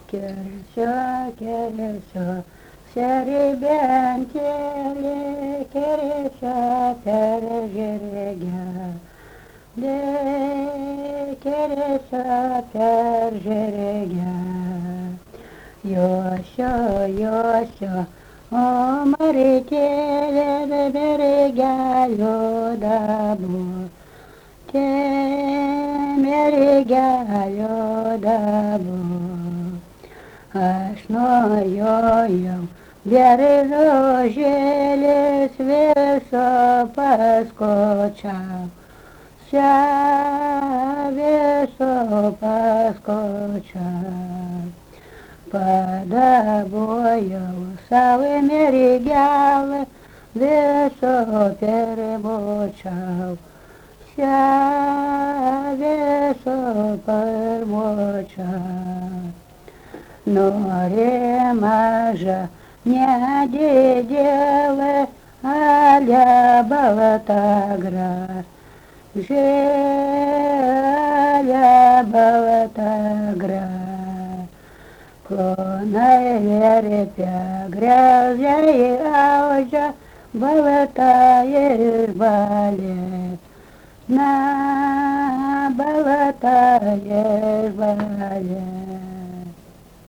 keresio, seribentėlė, keresio per žirgę. De keresio per žirgę. Josio, o marytėlė mergelio dabu. Te mergelio dabu. Aš nuėjau beržo žėlės viso paskočiau. Viso paskočiau. Padabojau savo mergelę, viso permočiau. Viso permočiau. Nori maža, nedidelė, ale balta gražėlė, balta gražėlė. Plonai verpia gražiai audžia, balta išbalė. Na, balta išbalė.